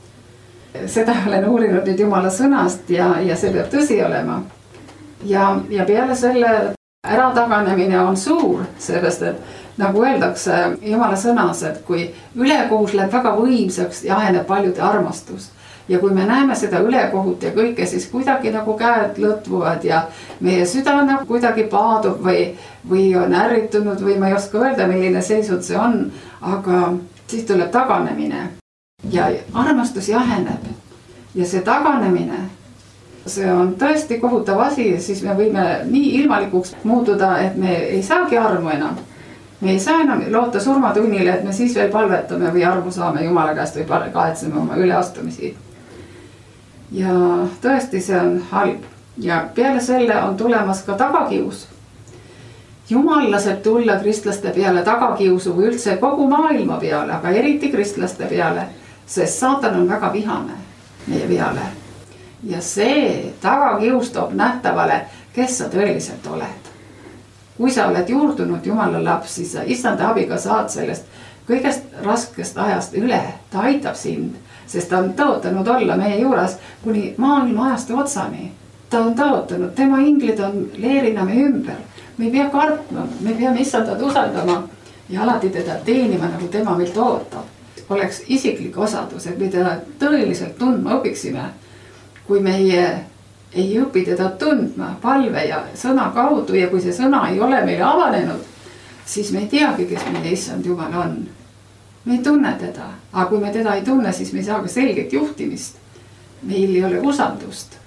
Seda olen uurinud nüüd Jumala sõnast ja see peab tõsi olema. Ja peale selle ärataganemine on suur, sellest, et nagu öeldakse Jumala sõnas, et kui ülekohus läheb väga võimsaks ja aheneb paljude armastus. Ja kui me näeme seda ülekohut ja kõike, siis kuidagi nagu käed lõtvuvad ja meie süda nagu kuidagi paadub või on ärritunud või ma ei oska öelda, milline seisud see on, aga siis tuleb taganemine ja armastus jaheneb ja see taganemine, see on tõesti kohutav asi ja siis me võime nii ilmalikuks muutuda, et me ei saagi armu enam. Me ei saa enam loota surmatunnile, et me siis veel palvetame või armu saame Jumala käest või kahetseme oma üleastumisi. ja tõesti see on halb ja peale selle on tulemas ka tagakius. Jumal laseb tulla kristlaste peale tagakiusu või üldse kogu maailma peale, aga eriti kristlaste peale, sest saatan on väga vihane meie peale. Ja see tagakius toob nähtavale, kes sa tõeliselt oled. Kui sa oled juurdunud Jumala laps, siis sa issanda abiga saad sellest kõigest raskest ajast üle. Ta aitab sind, sest ta on tõotanud olla meie juures kuni maailma ajastu otsani. Ta on tõotanud, tema inglid on leerina meie ümber. Me ei pea kartma, me peame issandat usaldama ja alati teda teenima, nagu tema meilt ootab. Oleks isiklik osadus, et me teda tõeliselt tundma õpiksime. Kui meie ei õpi teda tundma palve ja sõna kaudu ja kui see sõna ei ole meile avanenud, siis me ei teagi, kes meie issand Jumal on. Me ei tunne teda, aga kui me teda ei tunne, siis me ei saa ka selget juhtimist. Meil ei ole usaldust.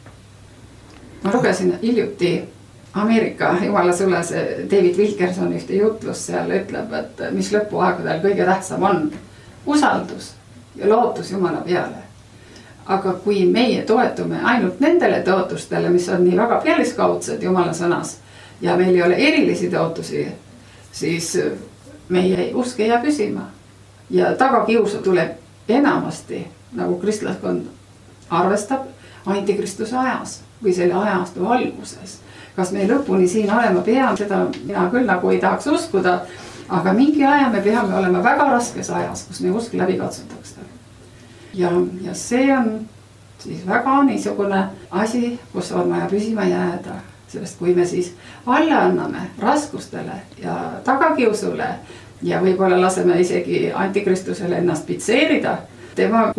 Ma lugesin hiljuti Ameerika jumalasõlase David Wilkerson ühte jutlust, seal ütleb, et mis lõpuaegadel kõige tähtsam on usaldus ja lootus Jumala peale. Aga kui meie toetume ainult nendele tõotustele, mis on nii väga pealiskaudsed Jumala sõnas ja meil ei ole erilisi tõotusi, siis meie usk ei jää püsima. Ja tagakiusu tuleb enamasti, nagu kristlaskond arvestab, antikristuse ajas või selle ajastu alguses. Kas me lõpuni siin olema peame, seda mina küll nagu ei tahaks uskuda, aga mingi aja me peame olema väga raskes ajas, kus me usk läbi katsutakse. Ja see on siis väga niisugune asi, kus on vaja püsima jääda. Sellest kui me siis alla anname raskustele ja tagakiusule ja võib-olla laseme isegi antikristusele ennast pitseerida, tema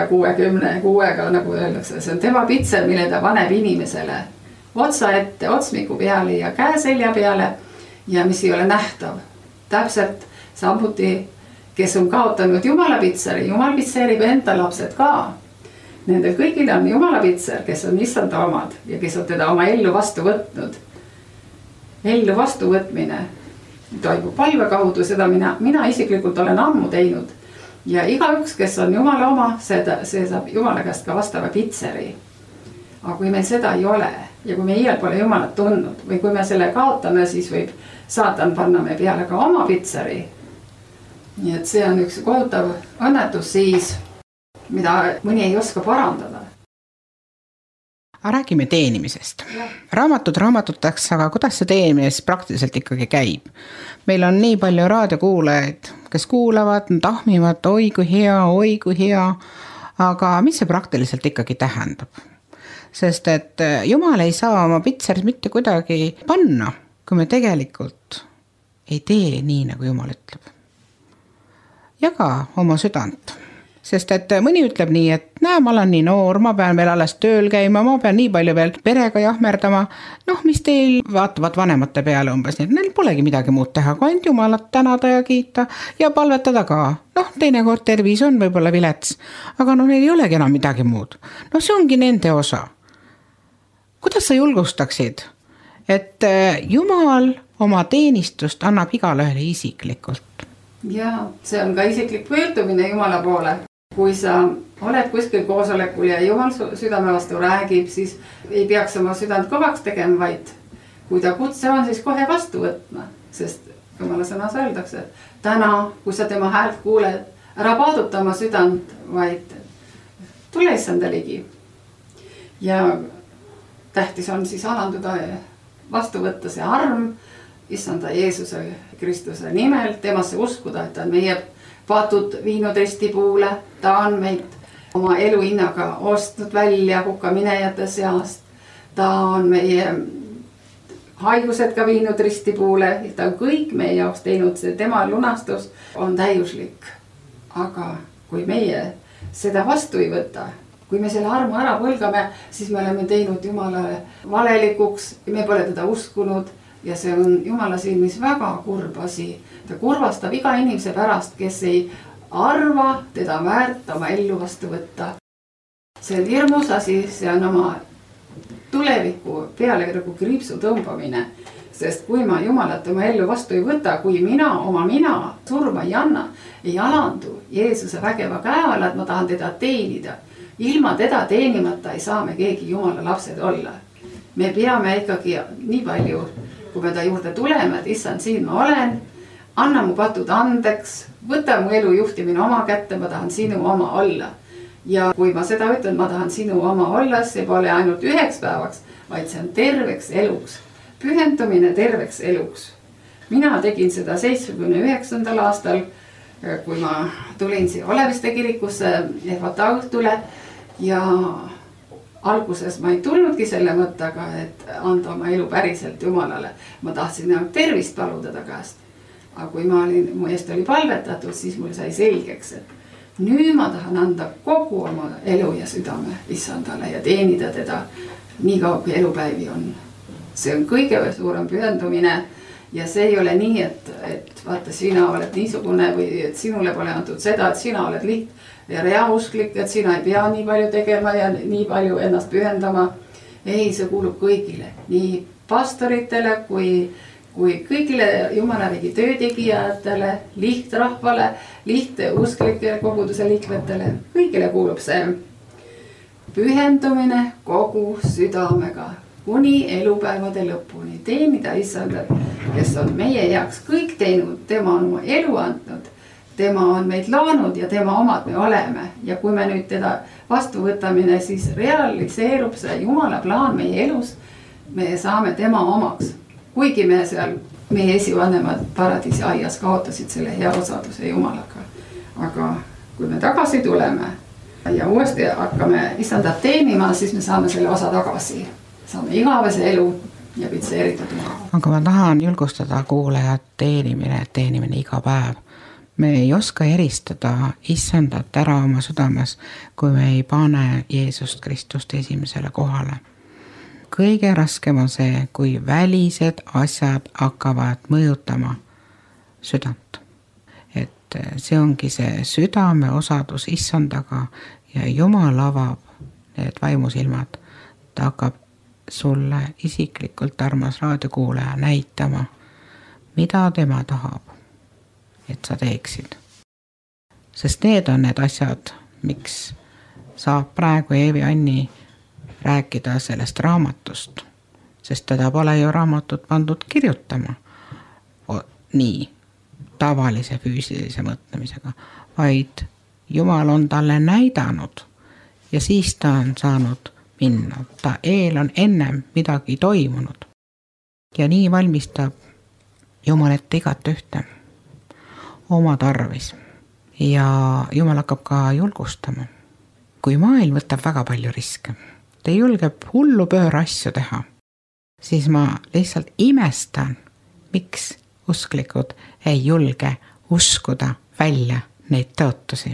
666-ga, nagu öeldakse, see on tema pitser, mille ta paneb inimesele otsa ette, otsmiku peale ja käeselja peale ja mis ei ole nähtav. Täpselt samuti, kes on kaotanud Jumala pitseri, Jumal pitserib enda lapsed ka. Nendel kõigil on Jumala pitser, kes on issanda omad ja kes on teda oma ellu vastu võtnud. Ellu vastu võtmine toimub palve kaudu, seda mina isiklikult olen ammu teinud. Ja igaüks, kes on Jumala oma, see saab Jumala käest ka vastava pitseri. Aga kui meil seda ei ole ja kui me iial pole Jumalat tundnud või kui me selle kaotame, siis võib saatan panna me peale ka oma pitseri. Nii et see on üks kohutav õnnetus siis, mida mõni ei oska parandada. Räägime teenimisest. Raamatuteks, aga kuidas see teenimine praktiliselt ikkagi käib? Meil on nii palju raadiokuulajaid, kes kuulavad, tahmivad, oi kui hea, aga mis see praktiliselt ikkagi tähendab? Sest et Jumal ei saa oma pitserit mitte kuidagi panna, kui me tegelikult ei tee nii, nagu Jumal ütleb. Jaga oma südant. Sest et mõni ütleb nii, et ma olen nii noor, ma pean veel alles tööl käima, ma pean nii palju veel perega jahmerdama. Mis teil vaatavad vanemate peale umbes, nii et neil polegi midagi muud teha, kui ainult Jumalat tänada ja kiita ja palvetada ka. Teinekord tervis on võib-olla vilets, aga neil ei olegi enam midagi muud. See ongi nende osa. Kuidas sa julgustaksid, et Jumal oma teenistust annab igale ühele isiklikult? Ja see on ka isiklik pöördumine Jumala poole. Kui sa oled kuskil koosolekul ja Jumal südame vastu räägib, siis ei peaks oma südant kõvaks tegema, vaid kui ta kutse on, siis kohe vastu võtma. Sest Jumala sõnas öeldakse, et täna, kui sa tema häält kuuled, ära paaduta oma südant, vaid tule issanda ligi. Ja tähtis on siis alanduda vastu võtta see arm, issanda Jeesuse Kristuse nimel, temasse uskuda, et ta on meie paatud viinud ristipuule, ta on meid oma eluhinnaga ostnud välja hukkaminejate seast, ta on meie haigused ka viinud ristipuule, ta on kõik meie jaoks teinud, see tema lunastus on täiuslik. Aga kui meie seda vastu ei võta, kui me selle armu ära põlgame, siis me oleme teinud Jumalale valelikuks, me pole teda uskunud. Ja see on Jumala silmis väga kurb asi. Ta kurvastab iga inimese pärast, kes ei arva teda väärt oma ellu vastu võtta. See on hirmus asi, see on oma tuleviku peale nagu kriipsu tõmbamine. Sest kui ma Jumalat oma ellu vastu ei võta, kui oma mina surma ei anna, ei alandu Jeesuse vägeva käe alla, et ma tahan teda teenida ilma teda teenimata ei saa me keegi Jumala lapsed olla. Me peame ikkagi nii palju, kui me ta juurde tuleme, et issand, siin ma olen, anna mu patud andeks, võta mu elu juhtimine oma kätte, ma tahan sinu oma olla. Ja kui ma seda ütlen, ma tahan sinu oma olla, see pole ainult 1 päevaks, vaid see on terveks eluks. Pühendumine terveks eluks. Mina tegin seda 79. aastal, kui ma tulin siia Oleviste kirikusse ehvata õhtule ja alguses ma ei tulnudki selle mõttega, et anda oma elu päriselt Jumalale. Ma tahtsin tervist paluda ta käest. Aga kui mu eest oli palvetatud, siis mul sai selgeks, et nüüd ma tahan anda kogu oma elu ja südame issandale ja teenida teda nii kaua, kui elupäivi on. See on kõige suurem pühendumine ja see ei ole nii, et vaata, sina oled niisugune või et sinule pole antud seda, et sina oled ja reausklik, et sina ei pea nii palju tegema ja nii palju ennast pühendama. Ei, see kuulub kõigile, nii pastoritele kui kõigile Jumalariigi töötegijatele, lihtrahvale, usklikele koguduse liikmetele. Kõigile kuulub see pühendumine kogu südamega kuni elupäevade lõpuni. Teenida issandat, kes on meie heaks kõik teinud, tema on oma elu andnud. Tema on meid loonud ja tema omad me oleme. Ja kui me nüüd teda vastu võtamine, siis realiseerub see Jumala plaan meie elus. Me saame tema omaks. Kuigi me seal, meie esivanemad paradiisi aias kaotasid selle hea osaduse Jumalaga. Aga kui me tagasi tuleme ja uuesti hakkame issandat teenima, siis me saame selle osa tagasi. Saame igavese elu ja pitseeritud Jumala. Aga ma tahan julgustada kuulajat teenimine iga päev. Me ei oska eristada issandat ära oma südames, kui me ei pane Jeesust Kristust esimesele kohale. Kõige raskem on see, kui välised asjad hakkavad mõjutama südant. Et see ongi see südame osadus issandaga ja Jumal avab need vaimusilmad. Ta hakkab sulle isiklikult, armas raadiokuulaja, näitama, mida tema tahab, et sa teeksid. Sest need on need asjad, miks saab praegu Eevi Anni rääkida sellest raamatust, sest teda pole ju raamatut pandud kirjutama nii tavalise füüsilise mõtlemisega, vaid Jumal on talle näidanud ja siis ta on saanud minna. Ta eel on ennem midagi toimunud ja nii valmistab Jumal ette igat ühte oma tarvis ja Jumal hakkab ka julgustama. Kui maailm võtab väga palju riske, ta julgeb hullu pööra asju teha, siis ma lihtsalt imestan, miks usklikud ei julge uskuda välja neid tõotusi.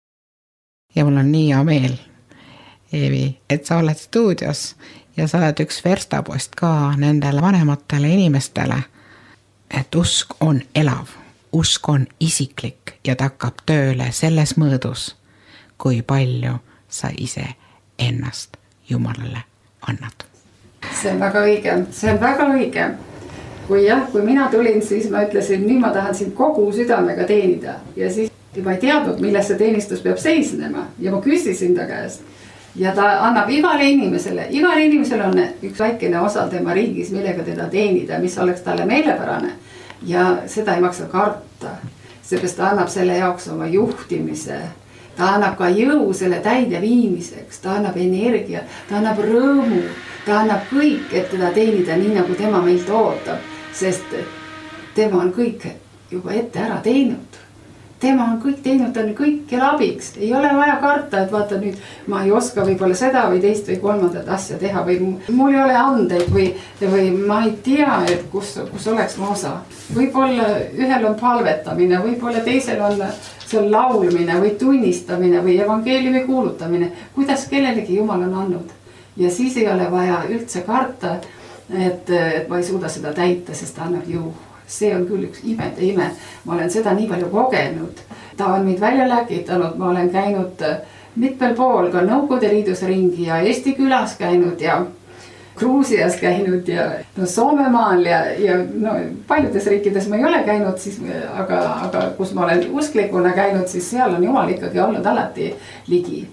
Ja mul on nii hea meel, Eevi, et sa oled stuudios ja sa oled üks verstapost ka nendele vanematele inimestele, et usk on elav, usk on isiklik ja ta hakkab tööle selles mõõdus, kui palju sa ise ennast Jumalale annad. See on väga õige. Kui mina tulin, siis ma ütlesin, nüüd ma tahan sind kogu südamega teenida ja siis juba ei teadnud, milles see teenistus peab seisnema ja ma küsisin ta käest ja ta annab igale inimesele on üks väikene osa tema riigis, millega teda teenida, mis oleks talle meelepärane ja seda ei maksa karta, seepärast ta annab selle jaoks oma juhtimise. Ta annab ka jõu selle täide viimiseks, ta annab energia, ta annab rõõmu, ta annab kõik, et teda teenida nii, nagu tema meilt ootab, sest tema on kõik juba ette ära teinud. Tema on kõik teinud, ta on kõik abiks. Ei ole vaja karta, et vaata nüüd ma ei oska võib-olla seda või teist või kolmandat asja teha või mul ei ole andeid või ma ei tea, et kus oleks mu osa. Võib-olla ühel on palvetamine, võib-olla teisel on laulmine või tunnistamine või evangeeliumi kuulutamine, kuidas kellelegi Jumal on andnud. Ja siis ei ole vaja üldse karta, et ma ei suuda seda täita, sest ta annab jõu. See on küll üks ime. Ma olen seda nii palju kogenud. Ta on meid välja läkitanud, ma olen käinud mitmel pool ka Nõukogude Liidus ringi ja Eesti külas käinud ja Gruusias käinud ja Soomemaal ja paljudes riikides ma ei ole käinud, siis, aga kus ma olen usklikuna käinud, siis seal on Jumal ikkagi olnud alati ligi.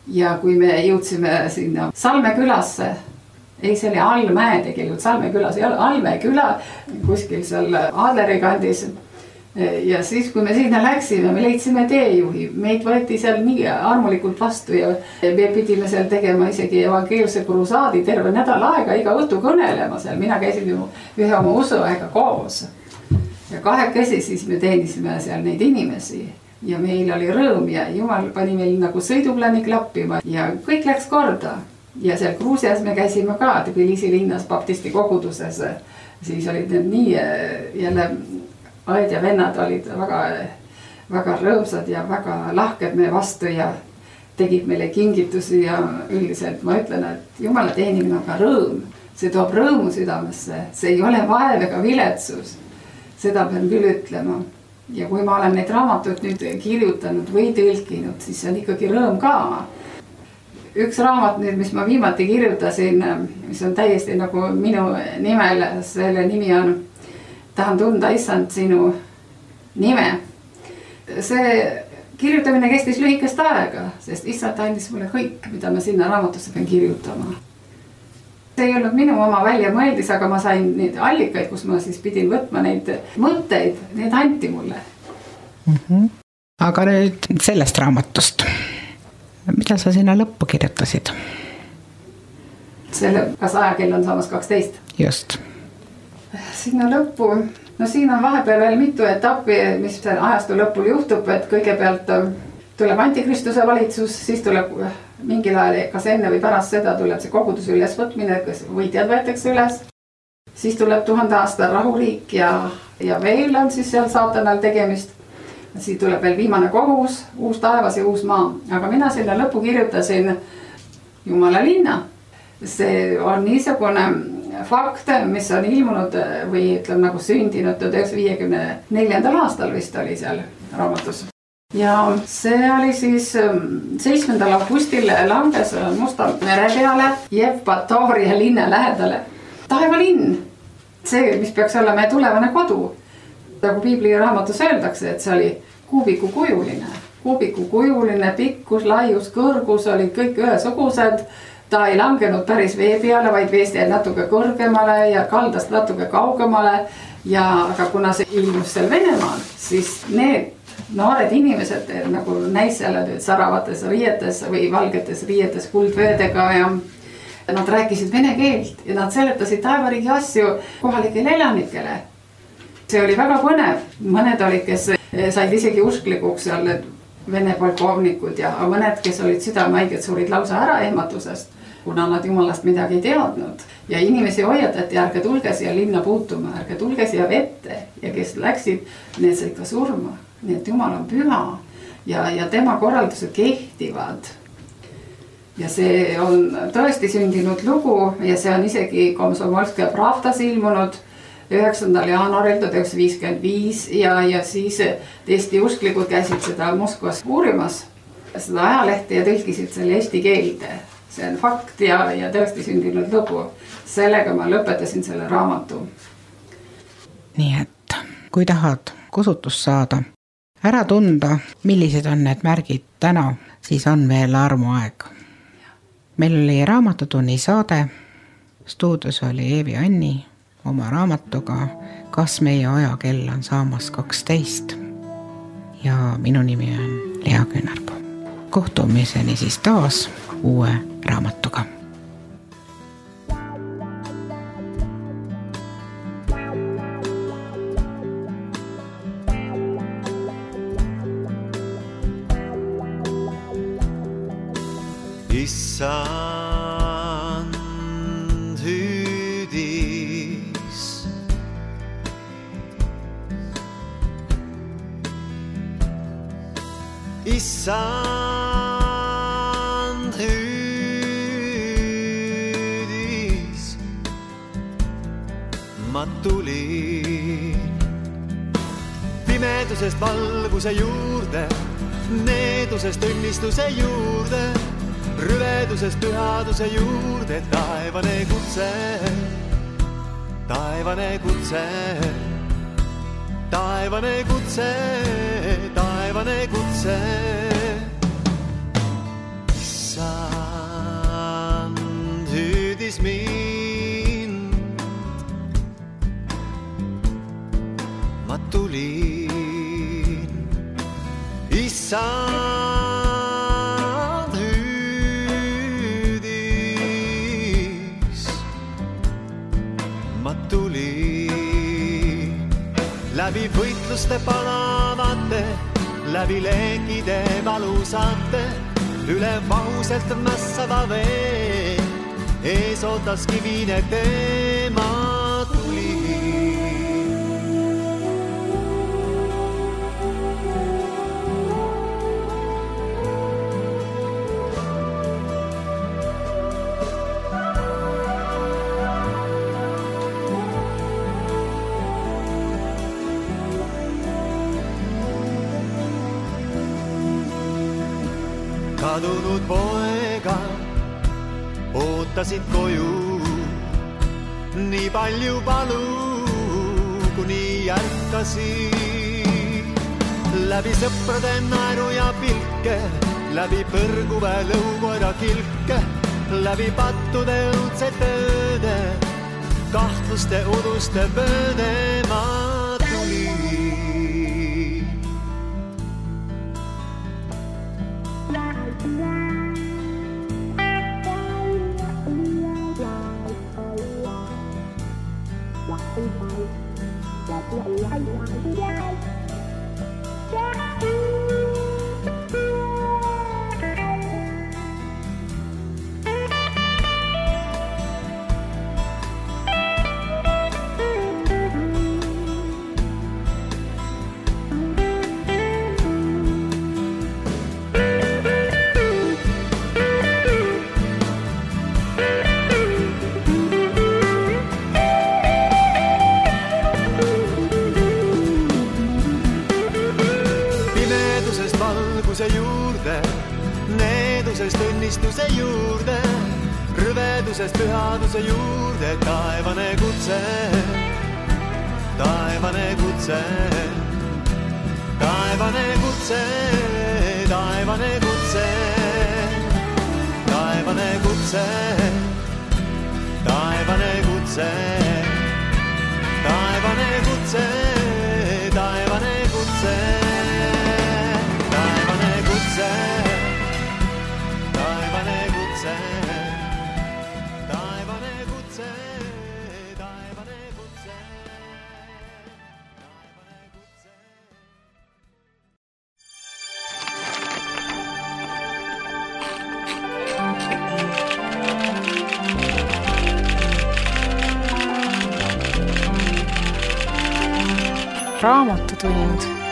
ja kui me jõudsime sinna Salme külasse, ei, see oli Allmäe tegelikult, Salme külas, Allmäe küla kuskil seal Adleri kandis. Ja siis, kui me sinna läksime, me leidsime teejuhi, meid võeti seal nii armulikult vastu ja me pidime seal tegema isegi evangeelse kruusaadi terve nädal aega iga õhtu kõnelema seal. Mina käisin ju ühe oma usuaega koos ja kahekesi siis me teenisime seal neid inimesi ja meil oli rõõm ja Jumal pani meil nagu sõiduplaani klappima ja kõik läks korda. Ja seal Gruusias me käisime ka Tbilisi linnas baptisti koguduses. Siis olid need nii jälle õed ja vennad olid väga rõõmsad ja väga lahked meie vastu ja tegid meile kingitusi ja üldiselt ma ütlen, et Jumala teenimine on ka rõõm. See toob rõõmu südamesse, see ei ole vaev ega viletsus. Seda pean küll ütlema. Ja kui ma olen neid raamatut nüüd kirjutanud või tõlkinud, siis see on ikkagi rõõm ka. Üks raamat nüüd, mis ma viimati kirjutasin, mis on täiesti nagu minu nimel, selle nimi on Tahan tunda issand sinu nime. See kirjutamine kestis lühikest aega, sest issand andis mulle kõik, mida ma sinna raamatusse pean kirjutama. See ei olnud minu oma väljamõeldis, aga ma sain neid allikaid, kus ma siis pidin võtma neid mõtteid, need anti mulle. Aga nüüd sellest raamatust, mida sa sinna lõppu kirjutasid? Selle, kas ajakell on saamas 12? Just. Sinna lõppu, no siin on vahepeal veel mitu etappi, mis ajastu lõpul juhtub, et kõigepealt tuleb antikristuse valitsus, siis tuleb mingil ajal, kas enne või pärast seda tuleb see kogudus üles võtmine, kas võitjad võetakse üles. Siis tuleb 1000 aasta rahuriik ja veel on siis seal saatanal tegemist. Siis tuleb veel viimane kohus, uus taevas ja uus maa. Aga mina sinna lõppu kirjutasin Jumala linna. See on niisugune fakt, mis on ilmunud või ütleme nagu sündinud 1954. aastal vist oli seal raamatus. Ja see oli siis 7. augustil langes Musta mere peale Jevpatoria linna lähedale. Taevalinn, see, mis peaks olla meie tulevane kodu. Nagu Piibli raamatus öeldakse, et see oli kuubikukujuline, pikkus, laius, kõrgus olid kõik ühesugused. Ta ei langenud päris vee peale, vaid veest jäi natuke kõrgemale ja kaldast natuke kaugemale. Aga kuna see ilmus seal Venemaal, siis need noored inimesed nagu näis seal saravates riietes või valgetes riietes kuldvöödega ja nad rääkisid vene keelt ja nad seletasid taevariigi asju kohalikele elanikele. See oli väga põnev. Mõned olid, kes said isegi usklikuks seal vene polkovnikud ja mõned, kes olid südamehaiged, surid lausa ära ehmatusest, kuna nad Jumalast midagi ei teadnud. Ja inimesi hoiatati, ärge tulge siia linna puutuma, ärge tulge siia vette. Ja kes läksid, need said ka surma. Nii et Jumal on püha ja tema korraldused kehtivad. Ja see on tõesti sündinud lugu ja see on isegi Komsomolskaja Pravdas ilmunud 9. jaanuaril 1955 ja siis Eesti usklikud käisid seda Moskvas uurimas, seda ajalehte ja tõlkisid selle eesti keelde. See on fakt ja tõesti sündinud lugu. Sellega ma lõpetasin selle raamatu. Nii et kui tahad kusutust saada, ära tunda, millised on need märgid täna, siis on veel armuaeg. Meil oli Raamatutunni saade, stuudios oli Eevi Anni oma raamatuga Kas meie ajakell on saamas 12 ja minu nimi on Lea Küünarpuu. Kohtumiseni siis taas uue raamatuga. Issand hüüdis, Issand hüüdis, ma tulin pimedusest valguse juurde, needusest õnnistuse juurde, rüvedusest pühaduse juurde, taevane kutse, taevane kutse, taevane kutse, taevane kutse. Issand läbi võitluste palavate, läbi leekide valusate, üle vahuselt mässava vee, ees ootas kivine teema tuli. Kadunud poega ootasid koju, nii palju valu, kuni ärkasid. Läbi sõprade naeru ja pilke, läbi põrguve lõukoera kilke, läbi pattude õudsete ööde, kahtluste uduste pööde ma tuli. Juurde, needusest õnnistuse juurde, rõvedusest pühaduse juurde, taevane kutse, taevane kutse, taevane kutse, taevane kutse, taevane kutse, taevane kutse, taevane kutse, taevane kutse. Taevane kutse, taevane kutse, taevane kutse, taevane kutse. Raamatutund